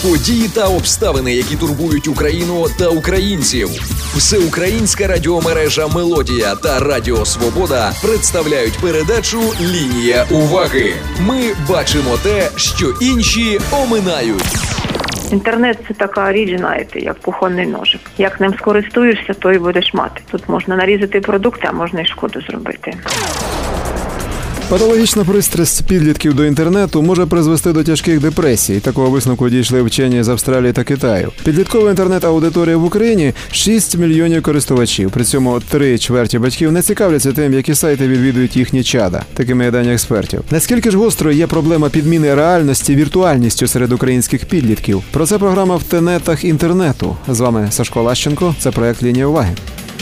Події та обставини, які турбують Україну та українців. Всеукраїнська радіомережа «Мелодія» та Радіо Свобода представляють передачу «Лінія уваги». Ми бачимо те, що інші оминають. Інтернет – це така річ, знаєте, як кухонний ножик. Як ним скористуєшся, то і будеш мати. Тут можна нарізати продукти, а можна і шкоду зробити. Патологічна пристрасть підлітків до інтернету може призвести до тяжких депресій. Такого висновку дійшли вчені з Австралії та Китаю. Підліткова інтернет-аудиторія в Україні – 6 мільйонів користувачів. При цьому 3/4 батьків не цікавляться тим, які сайти відвідують їхні чада. Такими є дані експертів. Наскільки ж гострою є проблема підміни реальності віртуальністю серед українських підлітків? Про це програма «В тенетах інтернету». З вами Сашко Лащенко. Це проект «Лінія уваги».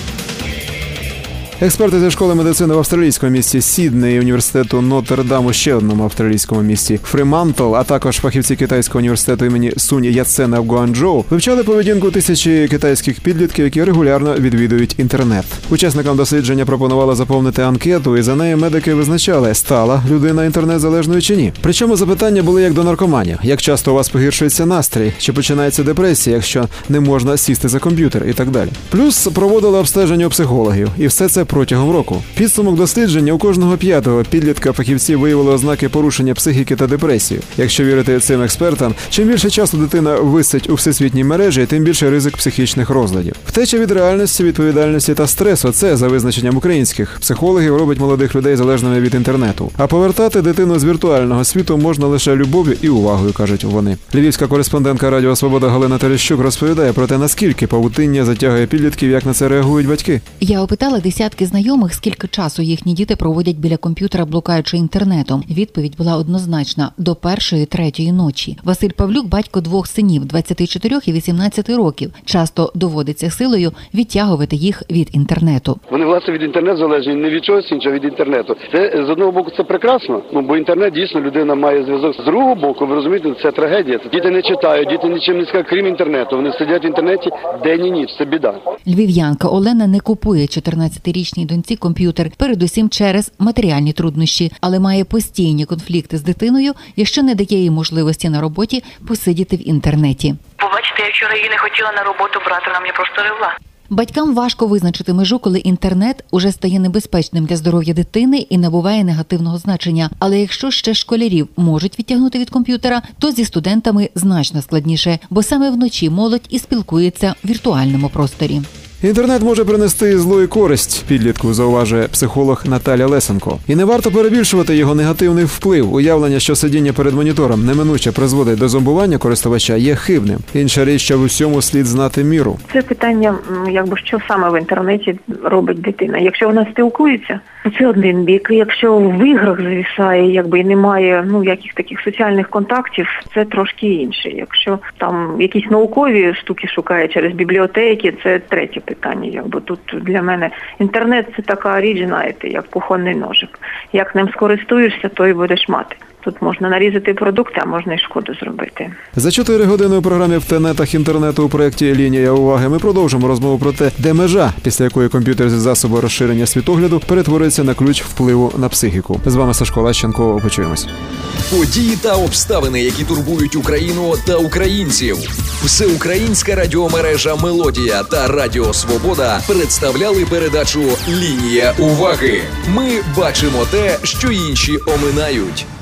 Експерти зі школи медицини в австралійському місті Сідней і університету Нотр-Дам у ще одному австралійському місті Фремантл, а також фахівці китайського університету імені Сунь Яцена в Гуанчжоу вивчали поведінку тисячі китайських підлітків, які регулярно відвідують інтернет. Учасникам дослідження пропонували заповнити анкету, і за нею медики визначали, стала людина інтернет-залежною чи ні. Причому запитання були як до наркоманів. Як часто у вас погіршується настрій? Чи починається депресія, якщо не можна сісти за комп'ютер і так далі. Плюс проводили обстеження у психологів. І все це протягом року. Підсумок дослідження: у кожного 5-го підлітка фахівці виявили ознаки порушення психіки та депресії. Якщо вірити цим експертам, чим більше часу дитина висить у всесвітній мережі, тим більше ризик психічних розладів. Втеча від реальності, відповідальності та стресу – це, за визначенням українських психологів, робить молодих людей залежними від інтернету. А повертати дитину з віртуального світу можна лише любов'ю і увагою, кажуть вони. Львівська кореспондентка Радіо Свобода Галина Терещук розповідає про те, наскільки павутиння затягує підлітків, як на це реагують батьки. Я опитала десятки знайомих, скільки часу їхні діти проводять біля комп'ютера, блукаючи інтернетом. Відповідь була однозначна – до 1-3 ночі. Василь Павлюк – батько 2 синів – 24 і 18 років. Часто доводиться силою відтягувати їх від інтернету. Вони, власне, від інтернету залежні не від чогось іншого, від інтернету. Це, з одного боку, це прекрасно, бо інтернет, дійсно, людина має зв'язок. З другого боку, ви розумієте, це трагедія. Діти не читають, діти нічим не цікаві, крім інтернету. Вони сидять в інтернеті день і ніч. Це біда. Львів'янка Олена не купує 14-річній доньці комп'ютер, передусім через матеріальні труднощі, але має постійні конфлікти з дитиною, якщо не дає їй можливості на роботі посидіти в інтернеті. Побачите, я вчора її не хотіла на роботу брати, вона мені просто ревла. Батькам важко визначити межу, коли інтернет уже стає небезпечним для здоров'я дитини і набуває негативного значення. Але якщо ще школярів можуть відтягнути від комп'ютера, то зі студентами значно складніше, бо саме вночі молодь і спілкується в віртуальному просторі. Інтернет може принести зло і користь підлітку, зауважує психолог Наталя Лесенко. І не варто перебільшувати його негативний вплив. Уявлення, що сидіння перед монітором неминуче призводить до зомбування користувача, є хибним. Інша річ, що в усьому слід знати міру. Це питання, що саме в інтернеті робить дитина. Якщо вона спілкується, це один бік. Якщо в іграх зависає, і немає яких таких соціальних контактів, це трошки інше. Якщо там якісь наукові штуки шукає через бібліотеки, це третє питання. Тут для мене інтернет – це така річ, знаєте, як кухонний ножик. Як ним скористуєшся, то і будеш мати. Тут можна нарізати продукти, а можна і шкоду зробити. За 4 години у програмі «В тенетах інтернету» у проєкті «Лінія уваги» ми продовжимо розмову про те, де межа, після якої комп'ютер зі засобу розширення світогляду перетворюється на ключ впливу на психіку. З вами Сашко Лащенко. Почуємось. Події та обставини, які турбують Україну та українців. Всеукраїнська радіомережа «Мелодія» та Радіо Свобода представляли передачу «Лінія уваги». Ми бачимо те, що інші оминають.